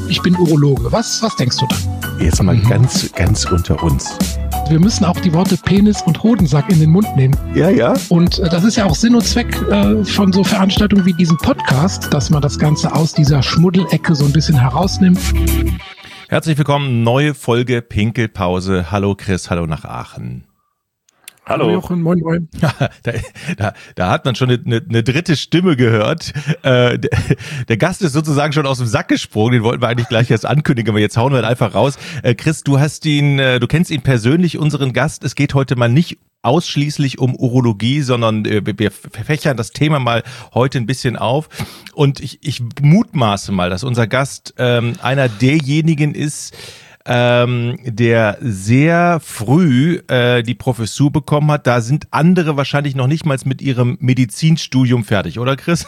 ich bin Urologe. Was denkst du dann? Jetzt mal ganz unter uns. Wir müssen auch die Worte Penis und Hodensack in den Mund nehmen. Ja. Und das ist ja auch Sinn und Zweck von so Veranstaltungen wie diesem Podcast, dass man das Ganze aus dieser Schmuddelecke so ein bisschen herausnimmt. Herzlich willkommen, neue Folge Pinkelpause. Hallo Chris, hallo nach Aachen. Hallo Jochen, moin moin. Da hat man schon eine dritte Stimme gehört. Der Gast ist sozusagen schon aus dem Sack gesprungen, den wollten wir eigentlich gleich erst ankündigen, aber jetzt hauen wir ihn einfach raus. Chris, du kennst ihn persönlich, unseren Gast. Es geht heute mal nicht ausschließlich um Urologie, sondern wir verfächern das Thema mal heute ein bisschen auf. Und ich mutmaße mal, dass unser Gast einer derjenigen ist, der sehr früh die Professur bekommen hat. Da sind andere wahrscheinlich noch nicht mal mit ihrem Medizinstudium fertig, oder Chris?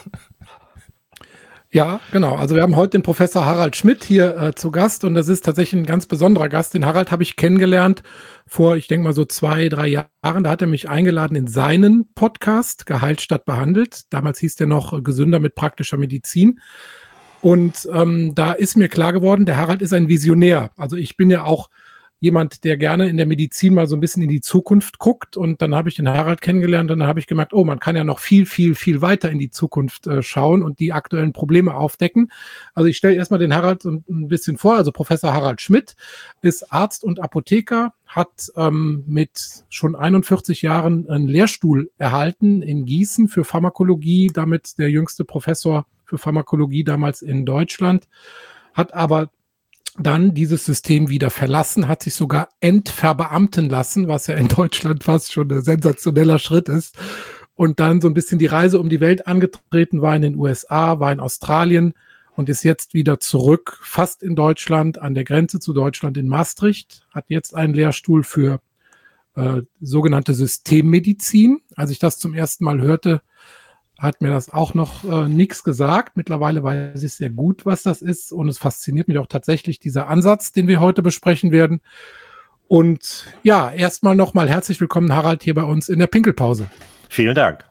Ja, genau. Also wir haben heute den Professor Harald Schmidt hier zu Gast und das ist tatsächlich ein ganz besonderer Gast. Den Harald habe ich kennengelernt vor, ich denke mal so 2-3 Jahren. Da hat er mich eingeladen in seinen Podcast, Geheilt statt behandelt. Damals hieß der noch Gesünder mit praktischer Medizin. Und da ist mir klar geworden, der Harald ist ein Visionär. Also ich bin ja auch jemand, der gerne in der Medizin mal so ein bisschen in die Zukunft guckt. Und dann habe ich den Harald kennengelernt und dann habe ich gemerkt, oh, man kann ja noch viel, viel, viel weiter in die Zukunft schauen und die aktuellen Probleme aufdecken. Also ich stelle erstmal den Harald ein bisschen vor. Also Professor Harald Schmidt ist Arzt und Apotheker, hat mit schon 41 Jahren einen Lehrstuhl erhalten in Gießen für Pharmakologie, damit der jüngste Professor für Pharmakologie damals in Deutschland, hat aber dann dieses System wieder verlassen, hat sich sogar entverbeamten lassen, was ja in Deutschland fast schon ein sensationeller Schritt ist, und dann so ein bisschen die Reise um die Welt angetreten, war in den USA, war in Australien und ist jetzt wieder zurück, fast in Deutschland, an der Grenze zu Deutschland in Maastricht, hat jetzt einen Lehrstuhl für sogenannte Systemmedizin. Als ich das zum ersten Mal hörte, hat mir das auch noch nichts gesagt. Mittlerweile weiß ich sehr gut, was das ist. Und es fasziniert mich auch tatsächlich dieser Ansatz, den wir heute besprechen werden. Und ja, erstmal nochmal herzlich willkommen, Harald, hier bei uns in der Pinkelpause. Vielen Dank.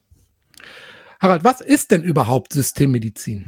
Harald, was ist denn überhaupt Systemmedizin?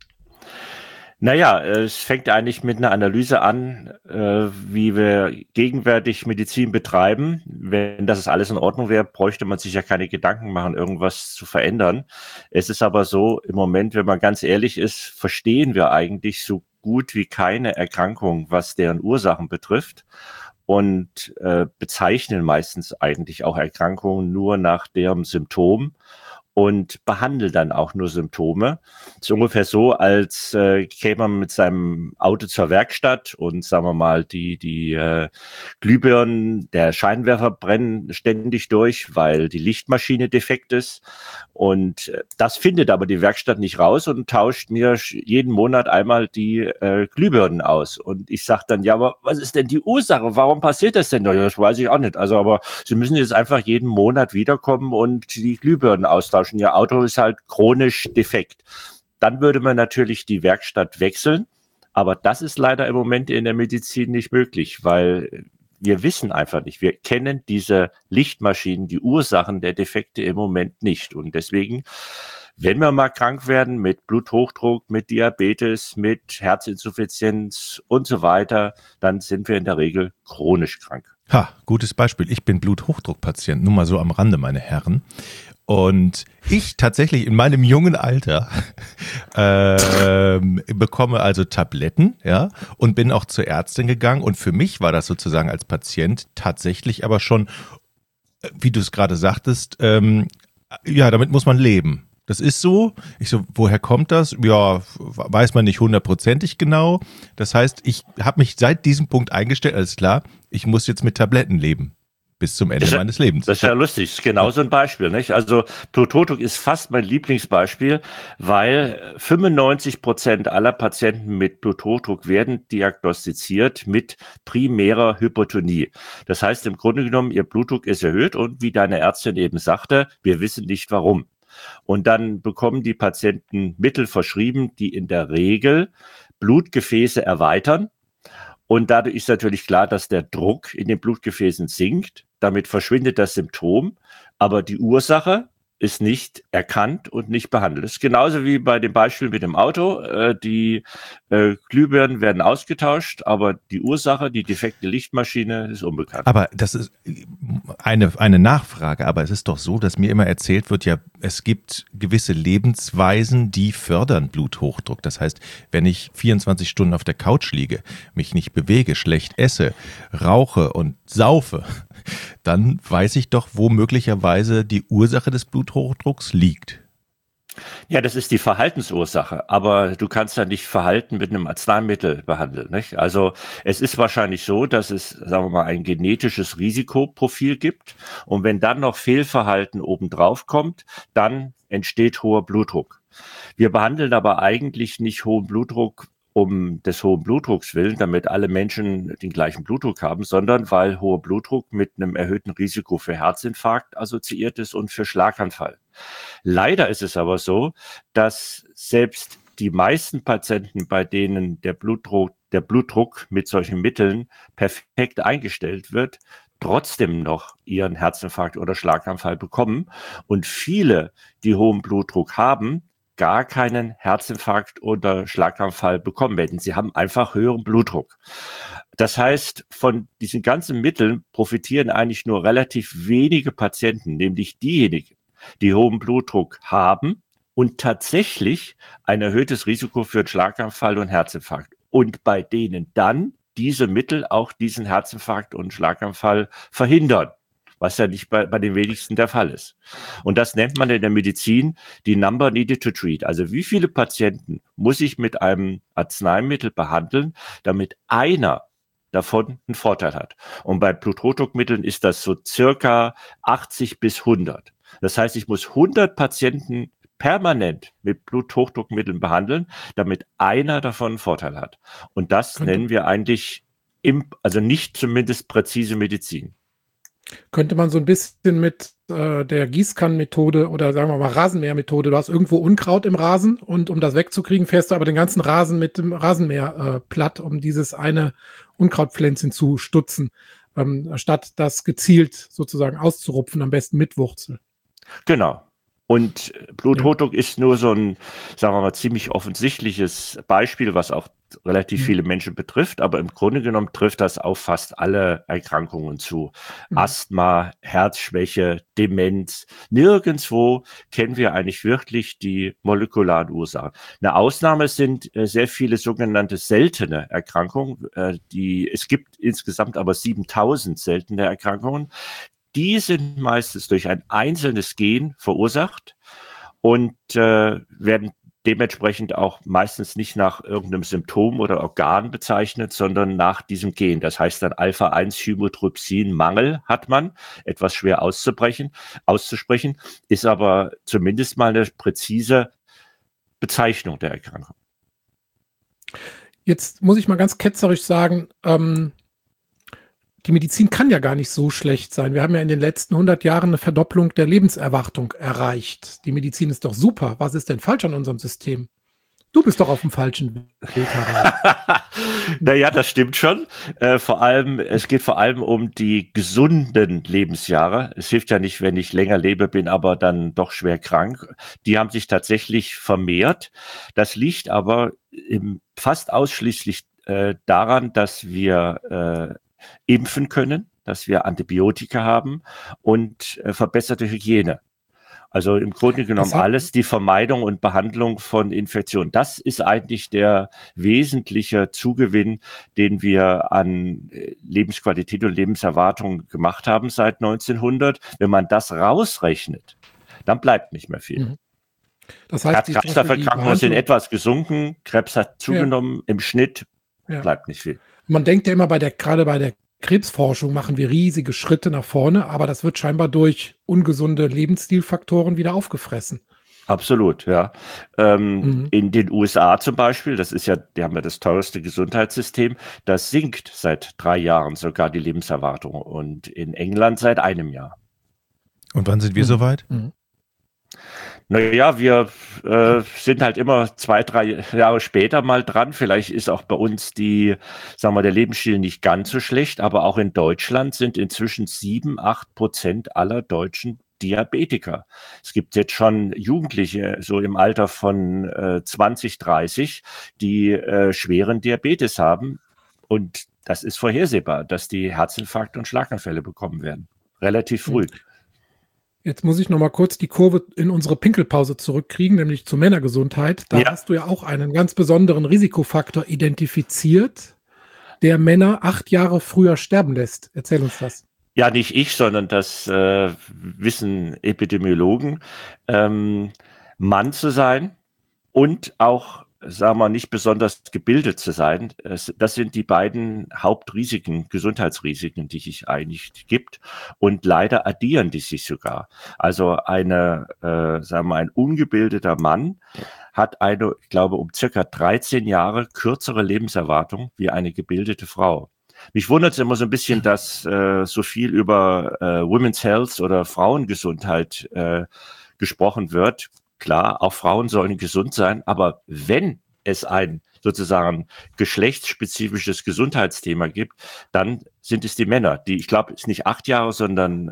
Naja, es fängt eigentlich mit einer Analyse an, wie wir gegenwärtig Medizin betreiben. Wenn das alles in Ordnung wäre, bräuchte man sich ja keine Gedanken machen, irgendwas zu verändern. Es ist aber so, im Moment, wenn man ganz ehrlich ist, verstehen wir eigentlich so gut wie keine Erkrankung, was deren Ursachen betrifft. Und bezeichnen meistens eigentlich auch Erkrankungen nur nach deren Symptom und behandeln dann auch nur Symptome. Das ist ungefähr so, als käme man mit seinem Auto zur Werkstatt und, sagen wir mal, die Glühbirnen, der Scheinwerfer brennen ständig durch, weil die Lichtmaschine defekt ist. Und das findet aber die Werkstatt nicht raus und tauscht mir jeden Monat einmal die Glühbirnen aus. Und ich sage dann, ja, aber was ist denn die Ursache? Warum passiert das denn? Ja, das weiß ich auch nicht. Also, aber Sie müssen jetzt einfach jeden Monat wiederkommen und die Glühbirnen austauschen. Ihr Auto ist halt chronisch defekt. Dann würde man natürlich die Werkstatt wechseln. Aber das ist leider im Moment in der Medizin nicht möglich, weil wir wissen einfach nicht. Wir kennen diese Lichtmaschinen, die Ursachen der Defekte im Moment nicht. Und deswegen, wenn wir mal krank werden mit Bluthochdruck, mit Diabetes, mit Herzinsuffizienz und so weiter, dann sind wir in der Regel chronisch krank. Gutes Beispiel. Ich bin Bluthochdruckpatient, nur mal so am Rande, meine Herren. Und ich tatsächlich in meinem jungen Alter bekomme also Tabletten, ja, und bin auch zur Ärztin gegangen. Und für mich war das sozusagen als Patient tatsächlich aber schon, wie du es gerade sagtest, ja, damit muss man leben. Das ist so. Ich so, woher kommt das? Ja, weiß man nicht 100%ig genau. Das heißt, ich habe mich seit diesem Punkt eingestellt, alles klar, ich muss jetzt mit Tabletten leben. Bis zum Ende meines Lebens. Das ist ja lustig, das ist genau so ein Beispiel, nicht? Also Bluthochdruck ist fast mein Lieblingsbeispiel, weil 95% aller Patienten mit Bluthochdruck werden diagnostiziert mit primärer Hypertonie. Das heißt im Grunde genommen, ihr Blutdruck ist erhöht und wie deine Ärztin eben sagte, wir wissen nicht warum. Und dann bekommen die Patienten Mittel verschrieben, die in der Regel Blutgefäße erweitern. Und dadurch ist natürlich klar, dass der Druck in den Blutgefäßen sinkt. Damit verschwindet das Symptom. Aber die Ursache ist nicht erkannt und nicht behandelt. Das ist genauso wie bei dem Beispiel mit dem Auto. Die Glühbirnen werden ausgetauscht, aber die Ursache, die defekte Lichtmaschine, ist unbekannt. Aber das ist eine Nachfrage. Aber es ist doch so, dass mir immer erzählt wird, ja, es gibt gewisse Lebensweisen, die fördern Bluthochdruck. Das heißt, wenn ich 24 Stunden auf der Couch liege, mich nicht bewege, schlecht esse, rauche und saufe, dann weiß ich doch, wo möglicherweise die Ursache des Bluthochdrucks liegt. Ja, das ist die Verhaltensursache, aber du kannst ja nicht Verhalten mit einem Arzneimittel behandeln, nicht? Also es ist wahrscheinlich so, dass es, sagen wir mal, ein genetisches Risikoprofil gibt und wenn dann noch Fehlverhalten obendrauf kommt, dann entsteht hoher Blutdruck. Wir behandeln aber eigentlich nicht hohen Blutdruck um des hohen Blutdrucks willen, damit alle Menschen den gleichen Blutdruck haben, sondern weil hoher Blutdruck mit einem erhöhten Risiko für Herzinfarkt assoziiert ist und für Schlaganfall. Leider ist es aber so, dass selbst die meisten Patienten, bei denen der Blutdruck mit solchen Mitteln perfekt eingestellt wird, trotzdem noch ihren Herzinfarkt oder Schlaganfall bekommen. Und viele, die hohen Blutdruck haben, gar keinen Herzinfarkt oder Schlaganfall bekommen werden. Sie haben einfach höheren Blutdruck. Das heißt, von diesen ganzen Mitteln profitieren eigentlich nur relativ wenige Patienten, nämlich diejenigen, die hohen Blutdruck haben und tatsächlich ein erhöhtes Risiko für einen Schlaganfall und Herzinfarkt. Und bei denen dann diese Mittel auch diesen Herzinfarkt und Schlaganfall verhindern, was ja nicht bei den wenigsten der Fall ist. Und das nennt man in der Medizin die Number needed to treat. Also wie viele Patienten muss ich mit einem Arzneimittel behandeln, damit einer davon einen Vorteil hat. Und bei Bluthochdruckmitteln ist das so circa 80 bis 100. Das heißt, ich muss 100 Patienten permanent mit Bluthochdruckmitteln behandeln, damit einer davon einen Vorteil hat. Und das nennen wir eigentlich, also nicht zumindest präzise Medizin. Könnte man so ein bisschen mit der Gießkannenmethode oder sagen wir mal Rasenmähermethode, du hast irgendwo Unkraut im Rasen und um das wegzukriegen, fährst du aber den ganzen Rasen mit dem Rasenmäher platt, um dieses eine Unkrautpflänzchen zu stutzen, statt das gezielt sozusagen auszurupfen, am besten mit Wurzel. Genau. Und Bluthochdruck ist nur so ein, sagen wir mal, ziemlich offensichtliches Beispiel, was auch relativ viele Menschen betrifft. Aber im Grunde genommen trifft das auf fast alle Erkrankungen zu. Asthma, Herzschwäche, Demenz. Nirgendwo kennen wir eigentlich wirklich die molekularen Ursachen. Eine Ausnahme sind sehr viele sogenannte seltene Erkrankungen. Es gibt insgesamt aber 7000 seltene Erkrankungen. Die sind meistens durch ein einzelnes Gen verursacht und werden dementsprechend auch meistens nicht nach irgendeinem Symptom oder Organ bezeichnet, sondern nach diesem Gen. Das heißt dann Alpha-1-Chymotrypsin-Mangel hat man, etwas schwer auszusprechen, ist aber zumindest mal eine präzise Bezeichnung der Erkrankung. Jetzt muss ich mal ganz ketzerisch sagen, die Medizin kann ja gar nicht so schlecht sein. Wir haben ja in den letzten 100 Jahren eine Verdopplung der Lebenserwartung erreicht. Die Medizin ist doch super. Was ist denn falsch an unserem System? Du bist doch auf dem falschen Weg, Harald. Naja, das stimmt schon. Es geht vor allem um die gesunden Lebensjahre. Es hilft ja nicht, wenn ich länger lebe, bin aber dann doch schwer krank. Die haben sich tatsächlich vermehrt. Das liegt aber fast ausschließlich daran, dass wir impfen können, dass wir Antibiotika haben und verbesserte Hygiene. Also im Grunde genommen alles die Vermeidung und Behandlung von Infektionen. Das ist eigentlich der wesentliche Zugewinn, den wir an Lebensqualität und Lebenserwartung gemacht haben seit 1900. Wenn man das rausrechnet, dann bleibt nicht mehr viel. Das heißt, Herz-Kreislauf-Erkrankungen sind etwas gesunken, Krebs hat zugenommen, im Schnitt bleibt nicht viel. Man denkt ja immer, gerade bei der Krebsforschung machen wir riesige Schritte nach vorne, aber das wird scheinbar durch ungesunde Lebensstilfaktoren wieder aufgefressen. Absolut, ja. In den USA zum Beispiel, die haben ja das teuerste Gesundheitssystem, das sinkt seit 3 Jahren sogar die Lebenserwartung und in England seit 1 Jahr. Und wann sind wir soweit? Naja, wir sind halt immer 2-3 Jahre später mal dran. Vielleicht ist auch bei uns der Lebensstil nicht ganz so schlecht, aber auch in Deutschland sind inzwischen 7-8% aller Deutschen Diabetiker. Es gibt jetzt schon Jugendliche, so im Alter von 20, 30, die schweren Diabetes haben. Und das ist vorhersehbar, dass die Herzinfarkte und Schlaganfälle bekommen werden. Relativ früh. Jetzt muss ich noch mal kurz die Kurve in unsere Pinkelpause zurückkriegen, nämlich zur Männergesundheit. Da hast du ja auch einen ganz besonderen Risikofaktor identifiziert, der Männer 8 Jahre früher sterben lässt. Erzähl uns das. Ja, nicht ich, sondern das wissen Epidemiologen. Mann zu sein und auch, sagen wir, nicht besonders gebildet zu sein, das sind die beiden Hauptrisiken, Gesundheitsrisiken, die es eigentlich gibt. Und leider addieren die sich sogar. Also sagen wir, ein ungebildeter Mann hat eine, ich glaube, um circa 13 Jahre kürzere Lebenserwartung wie eine gebildete Frau. Mich wundert es immer so ein bisschen, dass so viel über Women's Health oder Frauengesundheit gesprochen wird. Klar, auch Frauen sollen gesund sein, aber wenn es ein sozusagen geschlechtsspezifisches Gesundheitsthema gibt, dann sind es die Männer, die, ich glaube, es ist nicht 8 Jahre, sondern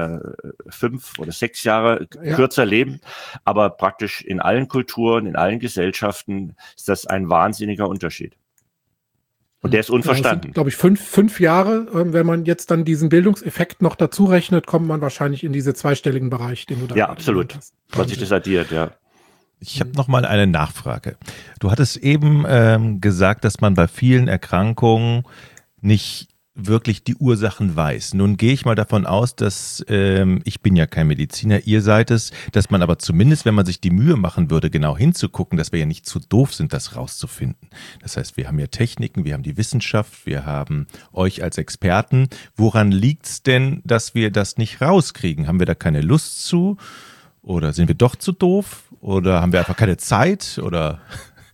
5 oder 6 Jahre kürzer leben. Aber praktisch in allen Kulturen, in allen Gesellschaften ist das ein wahnsinniger Unterschied. Und der ist unverstanden. Ja, glaube ich, 5 Jahre. Wenn man jetzt dann diesen Bildungseffekt noch dazu rechnet, kommt man wahrscheinlich in diese zweistelligen Bereich, den du da absolut. Was sich das addiert, ja. Ich habe noch mal eine Nachfrage. Du hattest eben gesagt, dass man bei vielen Erkrankungen nicht wirklich die Ursachen weiß. Nun gehe ich mal davon aus, dass, ich bin ja kein Mediziner, ihr seid es, dass man aber zumindest, wenn man sich die Mühe machen würde, genau hinzugucken, dass wir ja nicht zu doof sind, das rauszufinden. Das heißt, wir haben ja Techniken, wir haben die Wissenschaft, wir haben euch als Experten. Woran liegt's denn, dass wir das nicht rauskriegen? Haben wir da keine Lust zu? Oder sind wir doch zu doof? Oder haben wir einfach keine Zeit? Oder?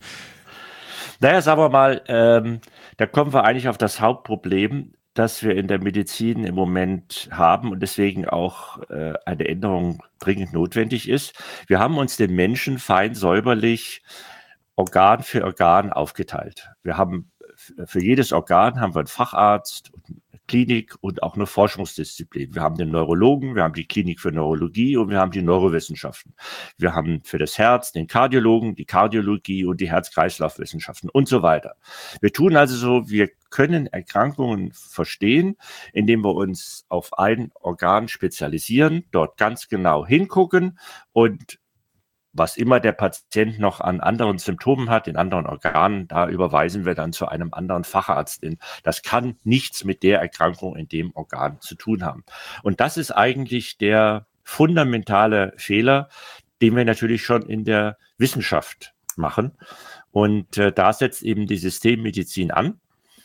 Naja, sagen wir mal, da kommen wir eigentlich auf das Hauptproblem, das wir in der Medizin im Moment haben und deswegen auch eine Änderung dringend notwendig ist. Wir haben uns den Menschen fein säuberlich Organ für Organ aufgeteilt. Wir haben für jedes Organ haben wir einen Facharzt, Klinik und auch eine Forschungsdisziplin. Wir haben den Neurologen, wir haben die Klinik für Neurologie und wir haben die Neurowissenschaften. Wir haben für das Herz den Kardiologen, die Kardiologie und die Herz-Kreislauf-Wissenschaften und so weiter. Wir tun also so, wir können Erkrankungen verstehen, indem wir uns auf ein Organ spezialisieren, dort ganz genau hingucken und was immer der Patient noch an anderen Symptomen hat, in anderen Organen, da überweisen wir dann zu einem anderen Facharzt. Das kann nichts mit der Erkrankung in dem Organ zu tun haben. Und das ist eigentlich der fundamentale Fehler, den wir natürlich schon in der Wissenschaft machen. Und da setzt eben die Systemmedizin an.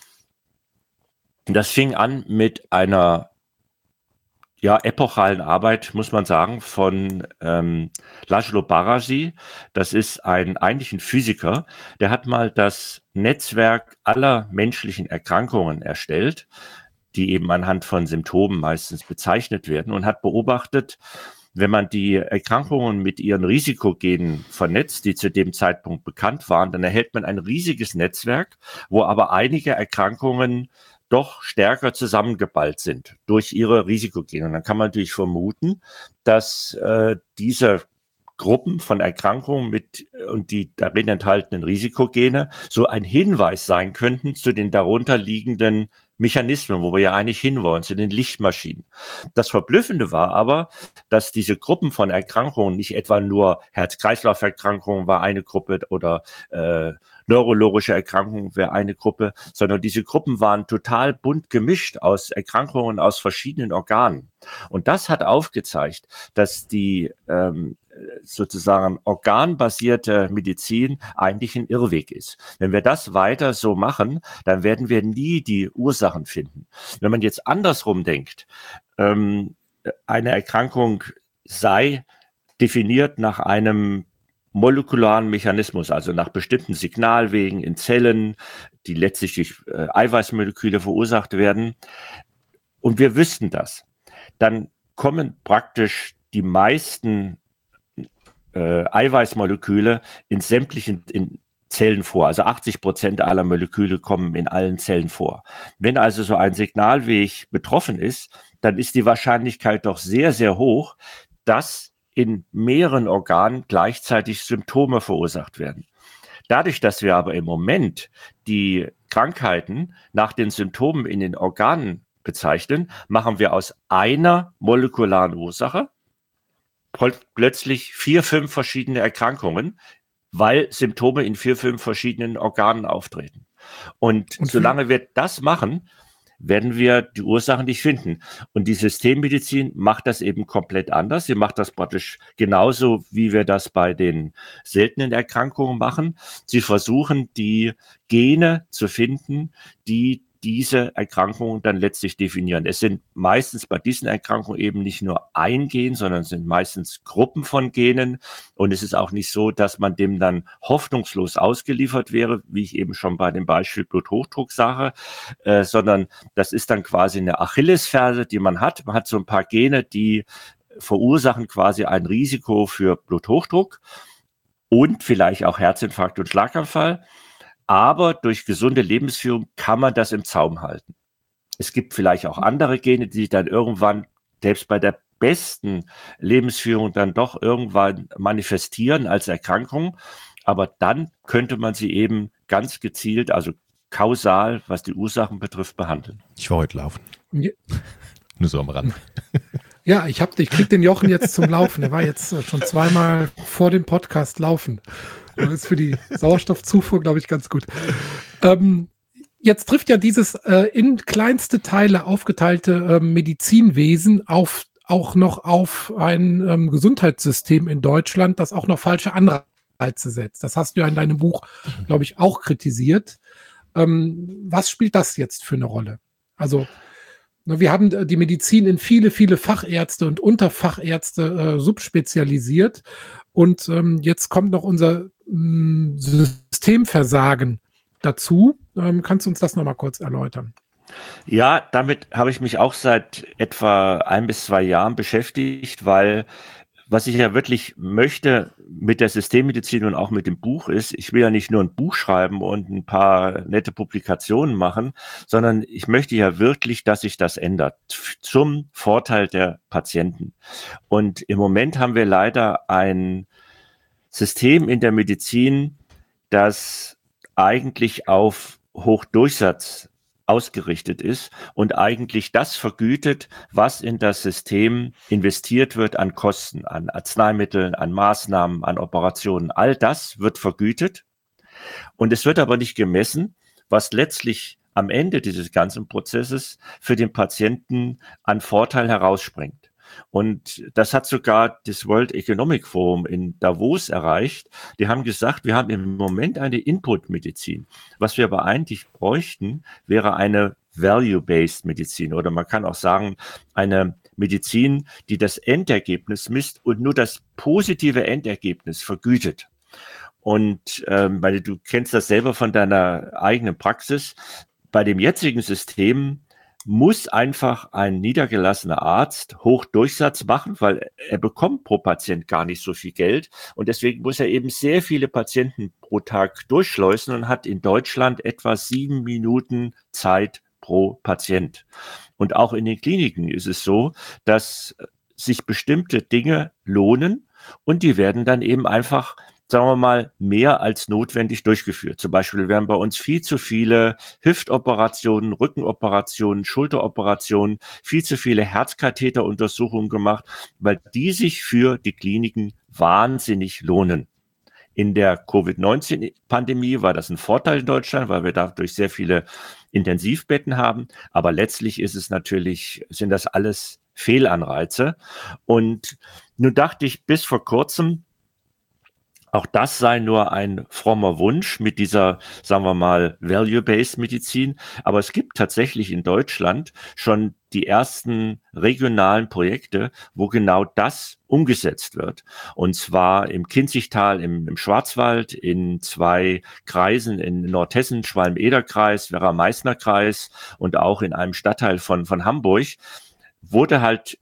Das fing an mit einer epochalen Arbeit, muss man sagen, von László Barási. Das ist eigentlich ein Physiker, der hat mal das Netzwerk aller menschlichen Erkrankungen erstellt, die eben anhand von Symptomen meistens bezeichnet werden und hat beobachtet, wenn man die Erkrankungen mit ihren Risikogenen vernetzt, die zu dem Zeitpunkt bekannt waren, dann erhält man ein riesiges Netzwerk, wo aber einige Erkrankungen doch stärker zusammengeballt sind durch ihre Risikogene. Und dann kann man natürlich vermuten, dass diese Gruppen von Erkrankungen und die darin enthaltenen Risikogene so ein Hinweis sein könnten zu den darunter liegenden Mechanismen, wo wir ja eigentlich hinwollen, zu den Lichtmaschinen. Das Verblüffende war aber, dass diese Gruppen von Erkrankungen nicht etwa nur Herz-Kreislauf-Erkrankungen war eine Gruppe oder neurologische Erkrankungen wäre eine Gruppe, sondern diese Gruppen waren total bunt gemischt aus Erkrankungen aus verschiedenen Organen. Und das hat aufgezeigt, dass die sozusagen organbasierte Medizin eigentlich ein Irrweg ist. Wenn wir das weiter so machen, dann werden wir nie die Ursachen finden. Wenn man jetzt andersrum denkt, eine Erkrankung sei definiert nach einem molekularen Mechanismus, also nach bestimmten Signalwegen in Zellen, die letztlich durch Eiweißmoleküle verursacht werden, und wir wüssten das, dann kommen praktisch die meisten Eiweißmoleküle in sämtlichen Zellen vor. Also 80% aller Moleküle kommen in allen Zellen vor. Wenn also so ein Signalweg betroffen ist, dann ist die Wahrscheinlichkeit doch sehr, sehr hoch, dass in mehreren Organen gleichzeitig Symptome verursacht werden. Dadurch, dass wir aber im Moment die Krankheiten nach den Symptomen in den Organen bezeichnen, machen wir aus einer molekularen Ursache plötzlich 4, 5 verschiedene Erkrankungen, weil Symptome in 4, 5 verschiedenen Organen auftreten. Und solange wir das machen, werden wir die Ursachen nicht finden. Und die Systemmedizin macht das eben komplett anders. Sie macht das praktisch genauso, wie wir das bei den seltenen Erkrankungen machen. Sie versuchen, die Gene zu finden, die diese Erkrankungen dann letztlich definieren. Es sind meistens bei diesen Erkrankungen eben nicht nur ein Gen, sondern es sind meistens Gruppen von Genen. Und es ist auch nicht so, dass man dem dann hoffnungslos ausgeliefert wäre, wie ich eben schon bei dem Beispiel Bluthochdruck sage, sondern das ist dann quasi eine Achillesferse, die man hat. Man hat so ein paar Gene, die verursachen quasi ein Risiko für Bluthochdruck und vielleicht auch Herzinfarkt und Schlaganfall. Aber durch gesunde Lebensführung kann man das im Zaum halten. Es gibt vielleicht auch andere Gene, die sich dann irgendwann, selbst bei der besten Lebensführung, dann doch irgendwann manifestieren als Erkrankung. Aber dann könnte man sie eben ganz gezielt, also kausal, was die Ursachen betrifft, behandeln. Ich war heute laufen. Ja. Nur so am Rand. Ja, ich krieg den Jochen jetzt zum Laufen. Er war jetzt schon zweimal vor dem Podcast laufen. Das ist für die Sauerstoffzufuhr, glaube ich, ganz gut. Jetzt trifft ja dieses in kleinste Teile aufgeteilte Medizinwesen auch noch auf ein Gesundheitssystem in Deutschland, das auch noch falsche Anreize setzt. Das hast du ja in deinem Buch, glaube ich, auch kritisiert. Was spielt das jetzt für eine Rolle? Also, wir haben die Medizin in viele, viele Fachärzte und Unterfachärzte subspezialisiert. Und jetzt kommt noch unser Systemversagen dazu. Kannst du uns das nochmal kurz erläutern? Ja, damit habe ich mich auch seit etwa 1 bis 2 Jahren beschäftigt, weil was ich ja wirklich möchte mit der Systemmedizin und auch mit dem Buch ist, ich will ja nicht nur ein Buch schreiben und ein paar nette Publikationen machen, sondern ich möchte ja wirklich, dass sich das ändert zum Vorteil der Patienten. Und im Moment haben wir leider ein System in der Medizin, das eigentlich auf Hochdurchsatz ausgerichtet ist und eigentlich das vergütet, was in das System investiert wird an Kosten, an Arzneimitteln, an Maßnahmen, an Operationen. All das wird vergütet und es wird aber nicht gemessen, was letztlich am Ende dieses ganzen Prozesses für den Patienten an Vorteil herausspringt. Und das hat sogar das World Economic Forum in Davos erreicht. Die haben gesagt, wir haben im Moment eine Input-Medizin. Was wir aber eigentlich bräuchten, wäre eine Value-Based Medizin. Oder man kann auch sagen, eine Medizin, die das Endergebnis misst und nur das positive Endergebnis vergütet. Und weil du kennst das selber von deiner eigenen Praxis. Bei dem jetzigen System muss einfach ein niedergelassener Arzt Hochdurchsatz machen, weil er bekommt pro Patient gar nicht so viel Geld. Und deswegen muss er eben sehr viele Patienten pro Tag durchschleusen und hat in Deutschland etwa 7 Minuten Zeit pro Patient. Und auch in den Kliniken ist es so, dass sich bestimmte Dinge lohnen und die werden dann eben einfach, sagen wir mal, mehr als notwendig durchgeführt. Zum Beispiel werden bei uns viel zu viele Hüftoperationen, Rückenoperationen, Schulteroperationen, viel zu viele Herzkatheteruntersuchungen gemacht, weil die sich für die Kliniken wahnsinnig lohnen. In der Covid-19-Pandemie war das ein Vorteil in Deutschland, weil wir dadurch sehr viele Intensivbetten haben. Aber letztlich sind das alles Fehlanreize. Und nun dachte ich bis vor kurzem, auch das sei nur ein frommer Wunsch mit dieser, sagen wir mal, Value-Based Medizin. Aber es gibt tatsächlich in Deutschland schon die ersten regionalen Projekte, wo genau das umgesetzt wird. Und zwar im Kinzigtal, im Schwarzwald, in 2 Kreisen in Nordhessen, Schwalm-Eder-Kreis, Werra-Meißner-Kreis und auch in einem Stadtteil von Hamburg, wurde halt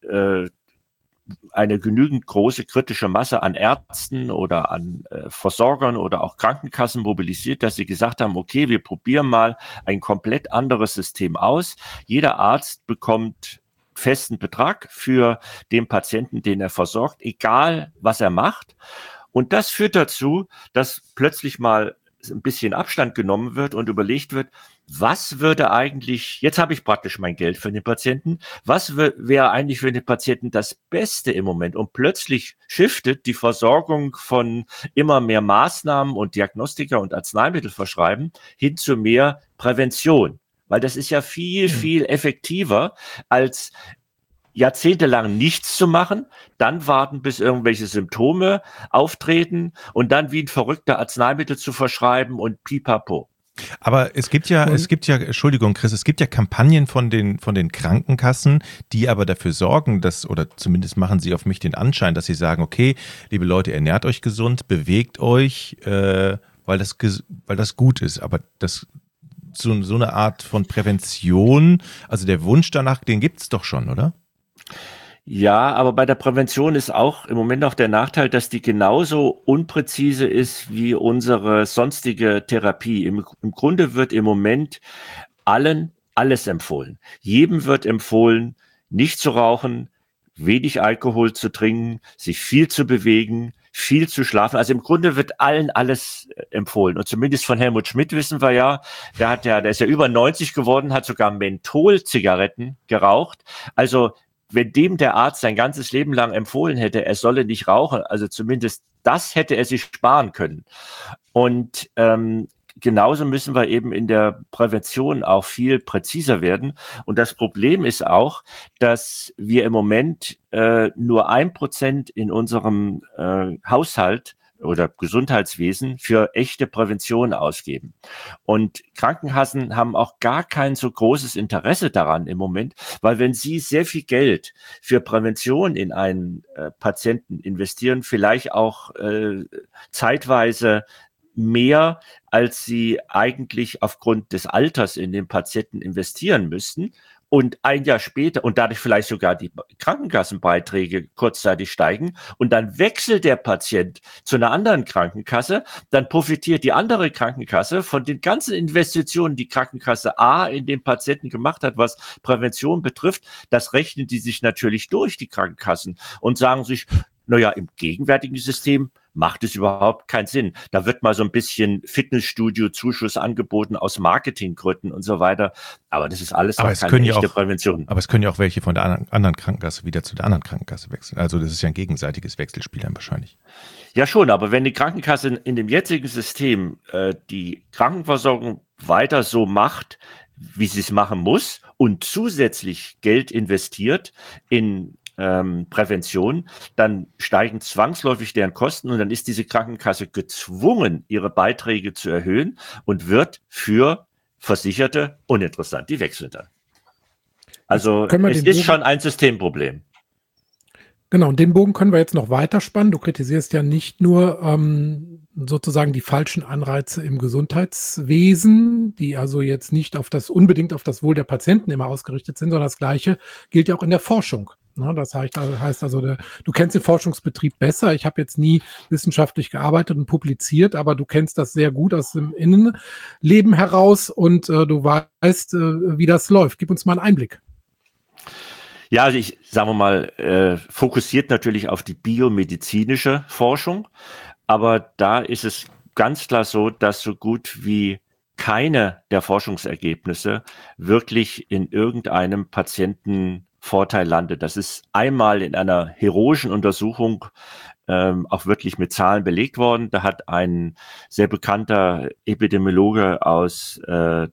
eine genügend große kritische Masse an Ärzten oder an Versorgern oder auch Krankenkassen mobilisiert, dass sie gesagt haben, okay, wir probieren mal ein komplett anderes System aus. Jeder Arzt bekommt festen Betrag für den Patienten, den er versorgt, egal was er macht. Und das führt dazu, dass plötzlich mal ein bisschen Abstand genommen wird und überlegt wird, was würde eigentlich, jetzt habe ich praktisch mein Geld für den Patienten, was wäre eigentlich für den Patienten das Beste im Moment? Und plötzlich shiftet die Versorgung von immer mehr Maßnahmen und Diagnostika und Arzneimittel verschreiben hin zu mehr Prävention. Weil das ist ja viel, viel effektiver als jahrzehntelang nichts zu machen, dann warten, bis irgendwelche Symptome auftreten und dann wie ein verrückter Arzneimittel zu verschreiben und pipapo. Aber es gibt ja, Entschuldigung, Chris, es gibt ja Kampagnen von den Krankenkassen, die aber dafür sorgen, dass, oder zumindest machen sie auf mich den Anschein, dass sie sagen, okay, liebe Leute, ernährt euch gesund, bewegt euch, weil das gut ist. Aber das so eine Art von Prävention, also der Wunsch danach, den gibt's doch schon, oder? Ja, aber bei der Prävention ist auch im Moment auch der Nachteil, dass die genauso unpräzise ist wie unsere sonstige Therapie. Im Grunde wird im Moment allen alles empfohlen. Jedem wird empfohlen, nicht zu rauchen, wenig Alkohol zu trinken, sich viel zu bewegen, viel zu schlafen. Also im Grunde wird allen alles empfohlen. Und zumindest von Helmut Schmidt wissen wir ja, der ist ja über 90 geworden, hat sogar Menthol-Zigaretten geraucht. Also wenn dem der Arzt sein ganzes Leben lang empfohlen hätte, er solle nicht rauchen, also zumindest das hätte er sich sparen können. Und genauso müssen wir eben in der Prävention auch viel präziser werden. Und das Problem ist auch, dass wir im Moment nur 1% in unserem Haushalt oder Gesundheitswesen für echte Prävention ausgeben. Und Krankenkassen haben auch gar kein so großes Interesse daran im Moment, weil wenn sie sehr viel Geld für Prävention in einen Patienten investieren, vielleicht auch zeitweise mehr, als sie eigentlich aufgrund des Alters in den Patienten investieren müssten, und ein Jahr später und dadurch vielleicht sogar die Krankenkassenbeiträge kurzzeitig steigen und dann wechselt der Patient zu einer anderen Krankenkasse, dann profitiert die andere Krankenkasse von den ganzen Investitionen, die Krankenkasse A in den Patienten gemacht hat, was Prävention betrifft. Das rechnen die sich natürlich durch, die Krankenkassen, und sagen sich, naja, im gegenwärtigen System macht es überhaupt keinen Sinn. Da wird mal so ein bisschen Fitnessstudio-Zuschuss angeboten aus Marketinggründen und so weiter. Aber das ist alles noch keine echte Prävention. Aber es können ja auch welche von der anderen Krankenkasse wieder zu der anderen Krankenkasse wechseln. Also das ist ja ein gegenseitiges Wechselspiel dann wahrscheinlich. Ja schon, aber wenn die Krankenkasse in dem jetzigen System die Krankenversorgung weiter so macht, wie sie es machen muss, und zusätzlich Geld investiert in Prävention, dann steigen zwangsläufig deren Kosten und dann ist diese Krankenkasse gezwungen, ihre Beiträge zu erhöhen und wird für Versicherte uninteressant. Die wechseln dann. Also es ist schon ein Systemproblem. Genau, und den Bogen können wir jetzt noch weiterspannen. Du kritisierst ja nicht nur sozusagen die falschen Anreize im Gesundheitswesen, die also jetzt nicht unbedingt auf das Wohl der Patienten immer ausgerichtet sind, sondern das Gleiche gilt ja auch in der Forschung. Das heißt also, du kennst den Forschungsbetrieb besser. Ich habe jetzt nie wissenschaftlich gearbeitet und publiziert, aber du kennst das sehr gut aus dem Innenleben heraus und du weißt, wie das läuft. Gib uns mal einen Einblick. Ja, also sagen wir mal, fokussiert natürlich auf die biomedizinische Forschung, aber da ist es ganz klar so, dass so gut wie keine der Forschungsergebnisse wirklich in irgendeinem Patientenvorteil landet. Das ist einmal in einer heroischen Untersuchung auch wirklich mit Zahlen belegt worden. Da hat ein sehr bekannter Epidemiologe aus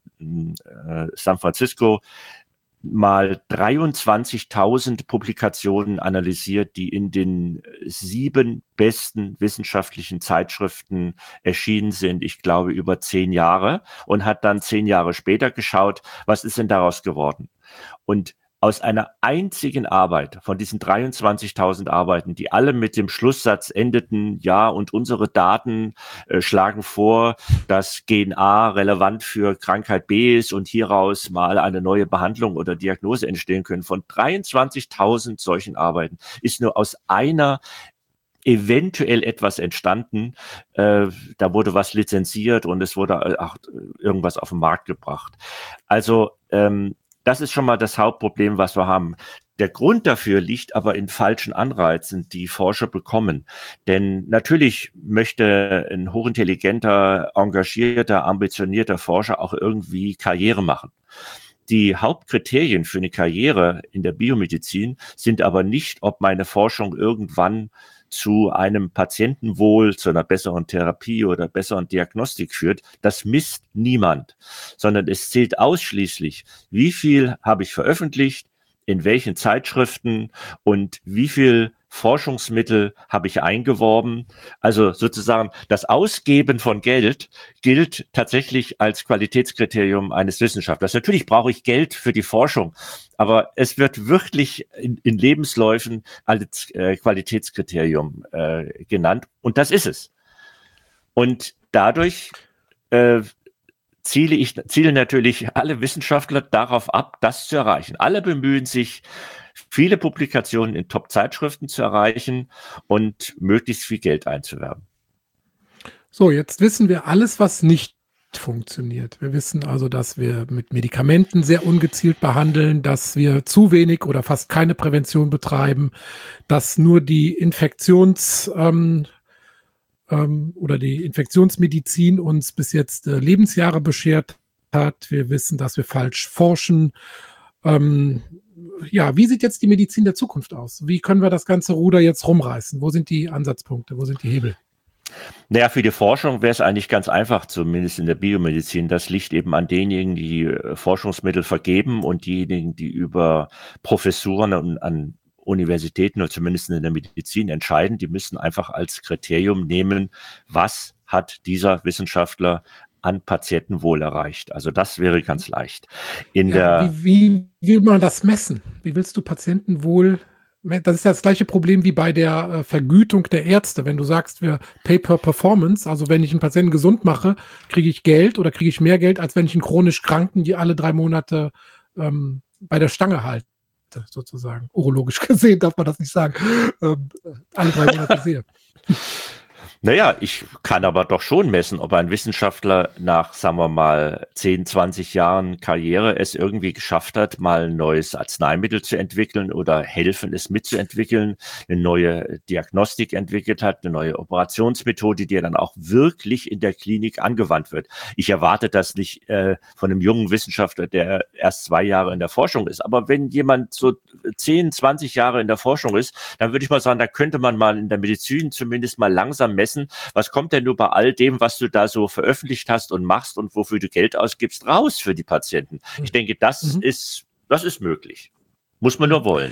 San Francisco mal 23.000 Publikationen analysiert, die in den 7 besten wissenschaftlichen Zeitschriften erschienen sind, ich glaube über 10 Jahre, und hat dann 10 Jahre später geschaut, was ist denn daraus geworden? Und aus einer einzigen Arbeit von diesen 23.000 Arbeiten, die alle mit dem Schlusssatz endeten, ja, und unsere Daten schlagen vor, dass Gen A relevant für Krankheit B ist und hieraus mal eine neue Behandlung oder Diagnose entstehen können. Von 23.000 solchen Arbeiten ist nur aus einer eventuell etwas entstanden. Da wurde was lizenziert und es wurde auch irgendwas auf den Markt gebracht. Also das ist schon mal das Hauptproblem, was wir haben. Der Grund dafür liegt aber in falschen Anreizen, die Forscher bekommen. Denn natürlich möchte ein hochintelligenter, engagierter, ambitionierter Forscher auch irgendwie Karriere machen. Die Hauptkriterien für eine Karriere in der Biomedizin sind aber nicht, ob meine Forschung irgendwann zu einem Patientenwohl, zu einer besseren Therapie oder besseren Diagnostik führt. Das misst niemand, sondern es zählt ausschließlich, wie viel habe ich veröffentlicht, in welchen Zeitschriften und wie viel Forschungsmittel habe ich eingeworben. Also sozusagen das Ausgeben von Geld gilt tatsächlich als Qualitätskriterium eines Wissenschaftlers. Natürlich brauche ich Geld für die Forschung, aber es wird wirklich in Lebensläufen als Qualitätskriterium genannt und das ist es. Und dadurch zielen natürlich alle Wissenschaftler darauf ab, das zu erreichen. Alle bemühen sich, viele Publikationen in Top-Zeitschriften zu erreichen und möglichst viel Geld einzuwerben. So, jetzt wissen wir alles, was nicht funktioniert. Wir wissen also, dass wir mit Medikamenten sehr ungezielt behandeln, dass wir zu wenig oder fast keine Prävention betreiben, dass nur die die Infektionsmedizin uns bis jetzt Lebensjahre beschert hat. Wir wissen, dass wir falsch forschen. Wie sieht jetzt die Medizin der Zukunft aus? Wie können wir das ganze Ruder jetzt rumreißen? Wo sind die Ansatzpunkte? Wo sind die Hebel? Naja, für die Forschung wäre es eigentlich ganz einfach, zumindest in der Biomedizin. Das liegt eben an denjenigen, die Forschungsmittel vergeben und diejenigen, die über Professuren und an Universitäten oder zumindest in der Medizin entscheiden. Die müssen einfach als Kriterium nehmen, was hat dieser Wissenschaftler an Patientenwohl erreicht. Also das wäre ganz leicht. Wie will man das messen? Wie willst du Patientenwohl? Das ist ja das gleiche Problem wie bei der Vergütung der Ärzte. Wenn du sagst, wir pay per performance, also wenn ich einen Patienten gesund mache, kriege ich Geld oder kriege ich mehr Geld, als wenn ich einen chronisch Kranken, die alle 3 Monate bei der Stange halte, sozusagen. Urologisch gesehen darf man das nicht sagen. Alle 3 Monate sehe. Naja, ich kann aber doch schon messen, ob ein Wissenschaftler nach, sagen wir mal, 10, 20 Jahren Karriere es irgendwie geschafft hat, mal ein neues Arzneimittel zu entwickeln oder helfen, es mitzuentwickeln, eine neue Diagnostik entwickelt hat, eine neue Operationsmethode, die dann auch wirklich in der Klinik angewandt wird. Ich erwarte das nicht von einem jungen Wissenschaftler, der erst 2 Jahre in der Forschung ist. Aber wenn jemand so 10, 20 Jahre in der Forschung ist, dann würde ich mal sagen, da könnte man mal in der Medizin zumindest mal langsam messen, was kommt denn nur bei all dem, was du da so veröffentlicht hast und machst und wofür du Geld ausgibst, raus für die Patienten. Ich denke, das ist möglich. Muss man nur wollen.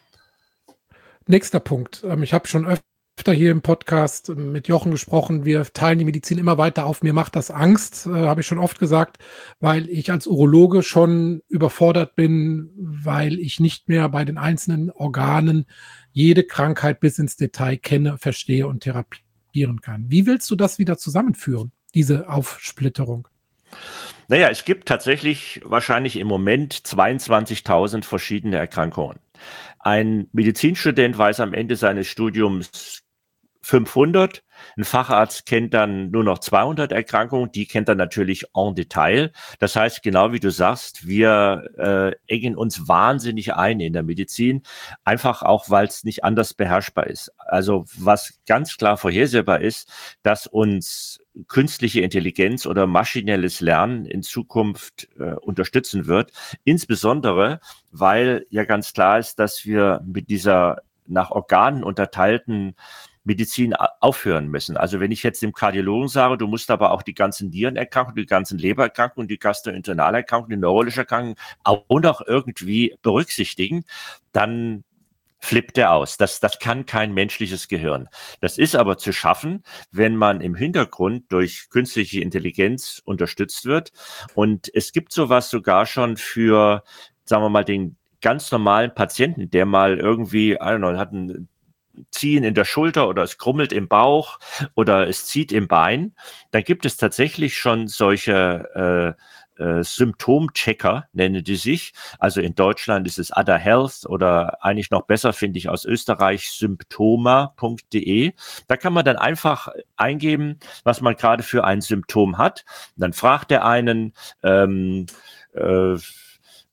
Nächster Punkt. Ich habe schon öfter hier im Podcast mit Jochen gesprochen. Wir teilen die Medizin immer weiter auf. Mir macht das Angst, habe ich schon oft gesagt, weil ich als Urologe schon überfordert bin, weil ich nicht mehr bei den einzelnen Organen jede Krankheit bis ins Detail kenne, verstehe und therapiere kann. Wie willst du das wieder zusammenführen, diese Aufsplitterung? Naja, es gibt tatsächlich wahrscheinlich im Moment 22.000 verschiedene Erkrankungen. Ein Medizinstudent weiß am Ende seines Studiums 500. Ein Facharzt kennt dann nur noch 200 Erkrankungen, die kennt er natürlich en Detail. Das heißt, genau wie du sagst, wir engen uns wahnsinnig ein in der Medizin, einfach auch, weil es nicht anders beherrschbar ist. Also was ganz klar vorhersehbar ist, dass uns künstliche Intelligenz oder maschinelles Lernen in Zukunft unterstützen wird, insbesondere, weil ja ganz klar ist, dass wir mit dieser nach Organen unterteilten Medizin aufhören müssen. Also wenn ich jetzt dem Kardiologen sage, du musst aber auch die ganzen Nierenerkrankungen, die ganzen Lebererkrankungen, die Gastrointestinalerkrankungen, die neurologische Erkrankungen auch noch irgendwie berücksichtigen, dann flippt er aus. Das kann kein menschliches Gehirn. Das ist aber zu schaffen, wenn man im Hintergrund durch künstliche Intelligenz unterstützt wird. Und es gibt sowas sogar schon für, sagen wir mal, den ganz normalen Patienten, der mal irgendwie, hat ein Ziehen in der Schulter oder es krummelt im Bauch oder es zieht im Bein, dann gibt es tatsächlich schon solche Symptomchecker, nennen die sich. Also in Deutschland ist es Ada Health oder eigentlich noch besser finde ich aus Österreich symptoma.de. Da kann man dann einfach eingeben, was man gerade für ein Symptom hat. Dann fragt der einen,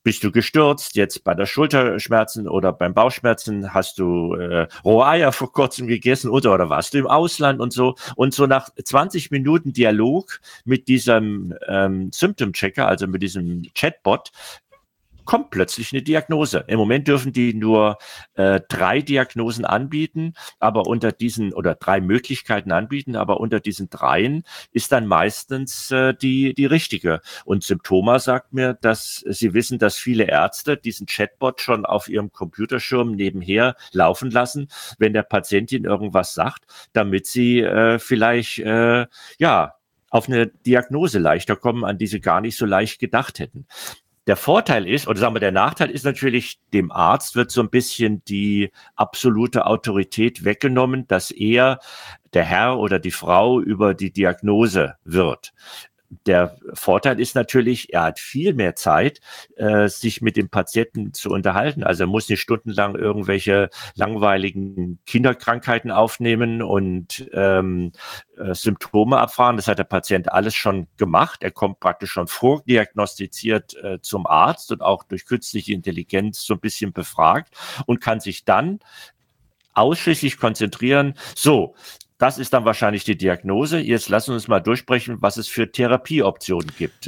bist du gestürzt, jetzt bei der Schulterschmerzen oder beim Bauchschmerzen, hast du rohe Eier vor kurzem gegessen oder warst du im Ausland und so. Und so nach 20 Minuten Dialog mit diesem Symptom-Checker, also mit diesem Chatbot, kommt plötzlich eine Diagnose. Im Moment dürfen die nur 3 Diagnosen anbieten, aber unter diesen, oder 3 Möglichkeiten anbieten, aber unter diesen 3 ist dann meistens die richtige. Und Symptoma sagt mir, dass sie wissen, dass viele Ärzte diesen Chatbot schon auf ihrem Computerschirm nebenher laufen lassen, wenn der Patientin irgendwas sagt, damit sie vielleicht auf eine Diagnose leichter kommen, an die sie gar nicht so leicht gedacht hätten. Der Vorteil ist, oder sagen wir, der Nachteil ist natürlich, dem Arzt wird so ein bisschen die absolute Autorität weggenommen, dass er, der Herr oder die Frau, über die Diagnose wird. Der Vorteil ist natürlich, er hat viel mehr Zeit, sich mit dem Patienten zu unterhalten. Also er muss nicht stundenlang irgendwelche langweiligen Kinderkrankheiten aufnehmen und Symptome abfahren. Das hat der Patient alles schon gemacht. Er kommt praktisch schon vordiagnostiziert zum Arzt und auch durch künstliche Intelligenz so ein bisschen befragt und kann sich dann ausschließlich konzentrieren. So, das ist dann wahrscheinlich die Diagnose. Jetzt lassen wir uns mal durchsprechen, was es für Therapieoptionen gibt.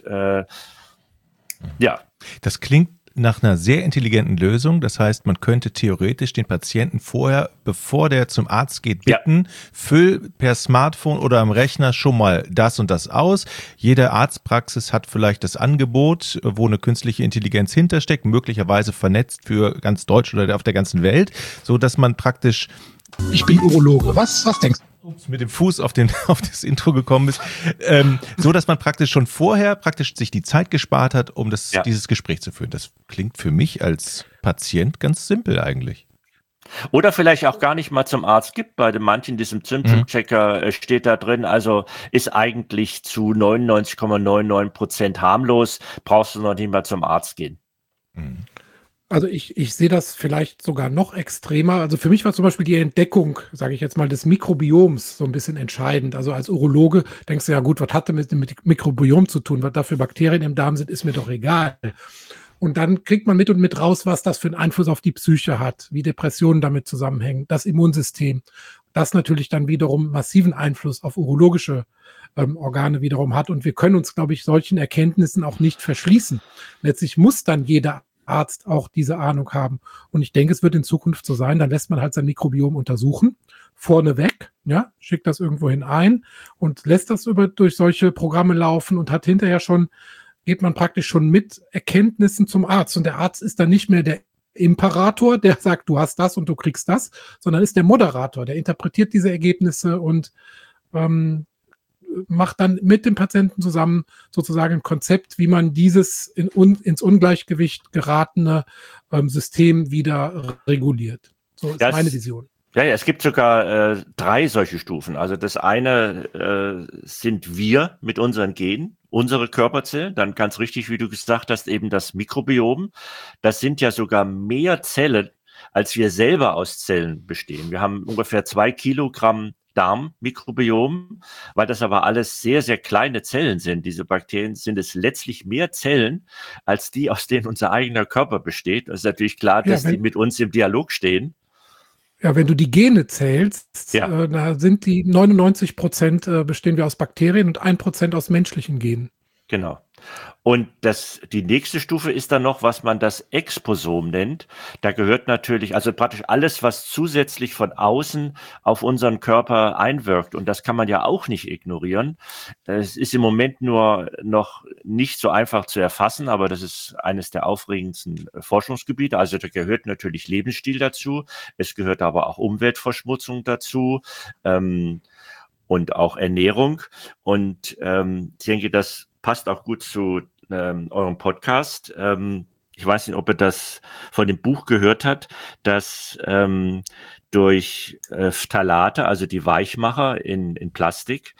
Das klingt nach einer sehr intelligenten Lösung. Das heißt, man könnte theoretisch den Patienten vorher, bevor der zum Arzt geht, bitten, füll per Smartphone oder am Rechner schon mal das und das aus. Jede Arztpraxis hat vielleicht das Angebot, wo eine künstliche Intelligenz hintersteckt, möglicherweise vernetzt für ganz Deutschland oder auf der ganzen Welt, so dass man praktisch... Ich bin Urologe. Was denkst du? Mit dem Fuß auf das Intro gekommen ist, so dass man praktisch schon vorher sich die Zeit gespart hat, um dieses Gespräch zu führen. Das klingt für mich als Patient ganz simpel eigentlich. Oder vielleicht auch gar nicht mal zum Arzt gibt. Bei manchen, diesem Symptom-Checker steht da drin, also ist eigentlich zu 99,99% harmlos, brauchst du noch nicht mal zum Arzt gehen. Also ich sehe das vielleicht sogar noch extremer. Also für mich war zum Beispiel die Entdeckung, sage ich jetzt mal, des Mikrobioms so ein bisschen entscheidend. Also als Urologe denkst du, ja gut, was hat denn mit dem Mikrobiom zu tun? Was da für Bakterien im Darm sind, ist mir doch egal. Und dann kriegt man mit und mit raus, was das für einen Einfluss auf die Psyche hat, wie Depressionen damit zusammenhängen, das Immunsystem. Das natürlich dann wiederum massiven Einfluss auf urologische Organe wiederum hat. Und wir können uns, glaube ich, solchen Erkenntnissen auch nicht verschließen. Letztlich muss dann jeder Arzt auch diese Ahnung haben. Und ich denke, es wird in Zukunft so sein, dann lässt man halt sein Mikrobiom untersuchen, vorneweg, ja, schickt das irgendwohin ein und lässt das durch solche Programme laufen und hat hinterher geht man praktisch schon mit Erkenntnissen zum Arzt. Und der Arzt ist dann nicht mehr der Imperator, der sagt, du hast das und du kriegst das, sondern ist der Moderator, der interpretiert diese Ergebnisse und macht dann mit dem Patienten zusammen sozusagen ein Konzept, wie man dieses ins Ungleichgewicht geratene System wieder reguliert. So ist meine Vision. Ja, es gibt sogar 3 solche Stufen. Also das eine sind wir mit unseren Genen, unsere Körperzellen. Dann ganz richtig, wie du gesagt hast, eben das Mikrobiom. Das sind ja sogar mehr Zellen, als wir selber aus Zellen bestehen. Wir haben ungefähr 2 Kilogramm Darmmikrobiom, weil das aber alles sehr, sehr kleine Zellen sind. Diese Bakterien sind es letztlich mehr Zellen, als die, aus denen unser eigener Körper besteht. Es ist natürlich klar, dass die mit uns im Dialog stehen. Ja, wenn du die Gene zählst, da sind die 99% bestehen wir aus Bakterien und 1% aus menschlichen Genen. Genau. Und die nächste Stufe ist dann noch, was man das Exposom nennt. Da gehört natürlich, also praktisch alles, was zusätzlich von außen auf unseren Körper einwirkt. Und das kann man ja auch nicht ignorieren. Es ist im Moment nur noch nicht so einfach zu erfassen, aber das ist eines der aufregendsten Forschungsgebiete. Also da gehört natürlich Lebensstil dazu. Es gehört aber auch Umweltverschmutzung dazu. Und auch Ernährung. Und ich denke, das passt auch gut zu eurem Podcast. Ich weiß nicht, ob ihr das von dem Buch gehört habt, dass durch Phthalate, also die Weichmacher in Plastik.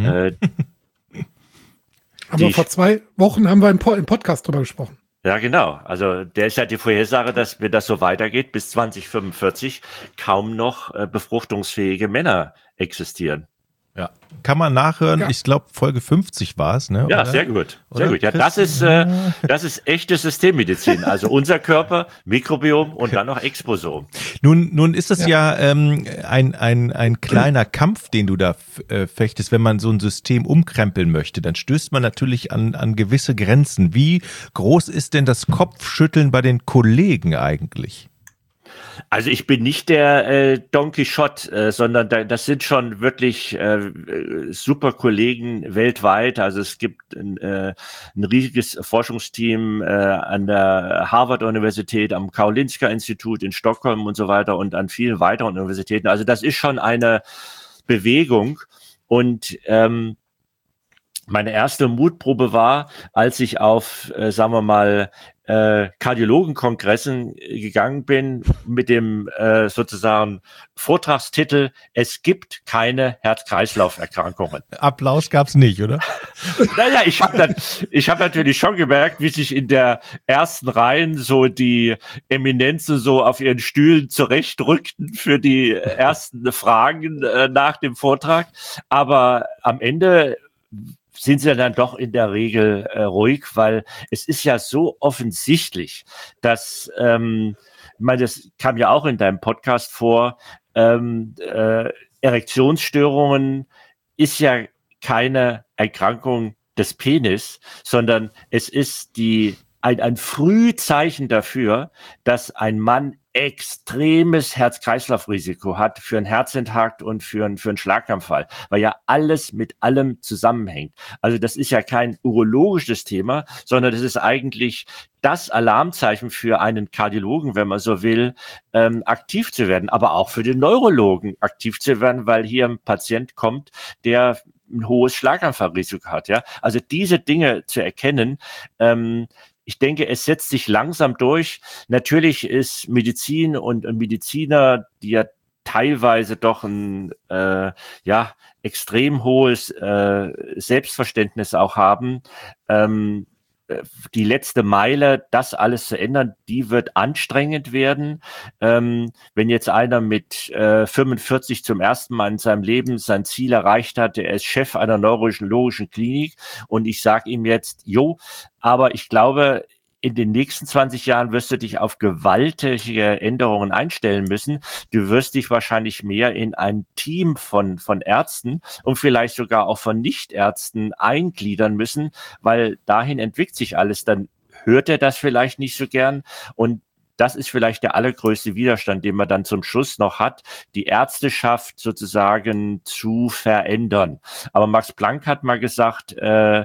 Aber vor 2 Wochen haben wir im Podcast drüber gesprochen. Ja, genau. Also der ist ja die Vorhersage, dass wenn das so weitergeht, bis 2045 kaum noch befruchtungsfähige Männer existieren. Ja, kann man nachhören. Ja. Ich glaube, Folge 50 war es, ne? Ja, oder? sehr gut. Sehr Oder, gut. Ja, das ist echte Systemmedizin. Also unser Körper, Mikrobiom und dann noch Exposom. Nun ist das ja, ein kleiner Kampf, den du da fechtest. Wenn man so ein System umkrempeln möchte, dann stößt man natürlich an gewisse Grenzen. Wie groß ist denn das Kopfschütteln bei den Kollegen eigentlich? Also ich bin nicht der Don Quixote, sondern das sind schon wirklich super Kollegen weltweit. Also es gibt ein riesiges Forschungsteam an der Harvard-Universität, am Karolinska-Institut in Stockholm und so weiter und an vielen weiteren Universitäten. Also das ist schon eine Bewegung. Und meine erste Mutprobe war, als ich auf, sagen wir mal, Kardiologenkongressen gegangen bin mit dem sozusagen Vortragstitel: Es gibt keine Herz-Kreislauf-Erkrankungen. Applaus gab's nicht, oder? Naja, ich hab natürlich schon gemerkt, wie sich in der ersten Reihen so die Eminenzen so auf ihren Stühlen zurechtrückten für die ersten Fragen nach dem Vortrag. Aber am Ende sind sie dann doch in der Regel ruhig, weil es ist ja so offensichtlich, dass, ich meine, das kam ja auch in deinem Podcast vor, Erektionsstörungen ist ja keine Erkrankung des Penis, sondern es ist ein Frühzeichen dafür, dass ein Mann extremes Herz-Kreislauf-Risiko hat für einen Herzinfarkt und für einen Schlaganfall, weil ja alles mit allem zusammenhängt. Also das ist ja kein urologisches Thema, sondern das ist eigentlich das Alarmzeichen für einen Kardiologen, wenn man so will, aktiv zu werden, aber auch für den Neurologen aktiv zu werden, weil hier ein Patient kommt, der ein hohes Schlaganfallrisiko hat. Ja, also diese Dinge zu erkennen, ich denke, es setzt sich langsam durch. Natürlich ist Medizin und Mediziner, die ja teilweise doch ein extrem hohes Selbstverständnis auch haben, die letzte Meile, das alles zu ändern, die wird anstrengend werden. Wenn jetzt einer mit 45 zum ersten Mal in seinem Leben sein Ziel erreicht hat, er ist Chef einer neurologischen Klinik und ich sage ihm jetzt, aber ich glaube, in den nächsten 20 Jahren wirst du dich auf gewaltige Änderungen einstellen müssen. Du wirst dich wahrscheinlich mehr in ein Team von Ärzten und vielleicht sogar auch von Nichtärzten eingliedern müssen, weil dahin entwickelt sich alles. Dann hört er das vielleicht nicht so gern und das ist vielleicht der allergrößte Widerstand, den man dann zum Schluss noch hat, die Ärzteschaft sozusagen zu verändern. Aber Max Planck hat mal gesagt,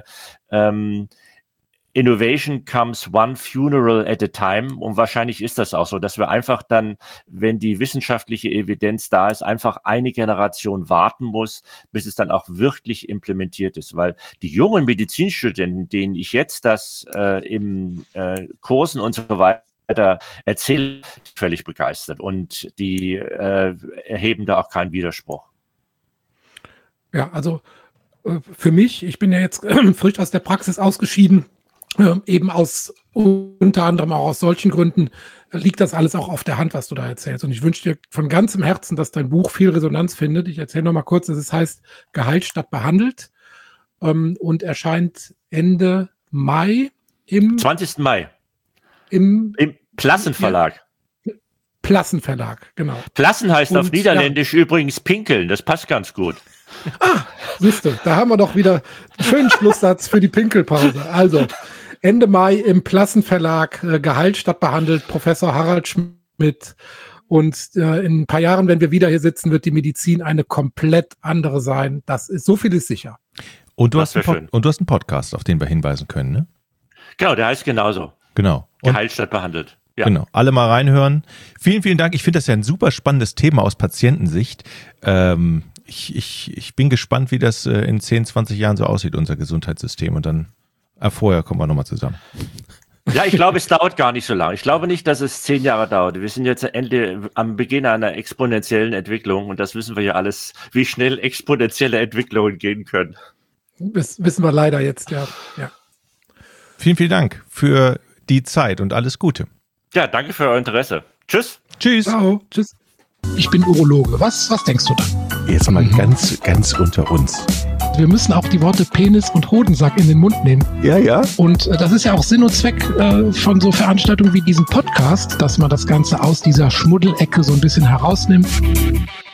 Innovation comes one funeral at a time. Und wahrscheinlich ist das auch so, dass wir einfach dann, wenn die wissenschaftliche Evidenz da ist, einfach eine Generation warten muss, bis es dann auch wirklich implementiert ist. Weil die jungen Medizinstudenten, denen ich jetzt das im Kursen und so weiter erzähle, völlig begeistert. Und die erheben da auch keinen Widerspruch. Ja, also für mich, ich bin ja jetzt frisch aus der Praxis ausgeschieden, eben unter anderem auch aus solchen Gründen liegt das alles auch auf der Hand, was du da erzählst. Und ich wünsche dir von ganzem Herzen, dass dein Buch viel Resonanz findet. Ich erzähle noch mal kurz, es heißt Geheilt statt behandelt und erscheint Ende Mai im 20. Mai. Im Plassen Verlag. Plassen Verlag, genau. Plassen heißt auf Niederländisch übrigens pinkeln, das passt ganz gut. Siehst du, da haben wir doch wieder einen schönen Schlusssatz für die Pinkelpause. Also, Ende Mai im Plassen Verlag, Geheilt statt behandelt, Professor Harald Schmidt. Und in ein paar Jahren, wenn wir wieder hier sitzen, wird die Medizin eine komplett andere sein. So viel ist sicher. Und du hast einen Podcast, auf den wir hinweisen können, ne? Genau, der heißt genauso. Genau. Geheilt statt behandelt. Ja. Genau, alle mal reinhören. Vielen, vielen Dank. Ich finde das ja ein super spannendes Thema aus Patientensicht. Ich bin gespannt, wie das in 10, 20 Jahren so aussieht, unser Gesundheitssystem. Und dann vorher kommen wir nochmal zusammen. Ja, ich glaube, es dauert gar nicht so lange. Ich glaube nicht, dass es 10 Jahre dauert. Wir sind jetzt am Beginn einer exponentiellen Entwicklung und das wissen wir ja alles, wie schnell exponentielle Entwicklungen gehen können. Das wissen wir leider jetzt, ja. Vielen, vielen Dank für die Zeit und alles Gute. Ja, danke für euer Interesse. Tschüss. Tschüss. Ciao. Tschüss. Ich bin Urologe. Was denkst du dann? Jetzt mal ganz, ganz unter uns. Wir müssen auch die Worte Penis und Hodensack in den Mund nehmen. Ja. Und das ist ja auch Sinn und Zweck von so Veranstaltungen wie diesem Podcast, dass man das Ganze aus dieser Schmuddelecke so ein bisschen herausnimmt.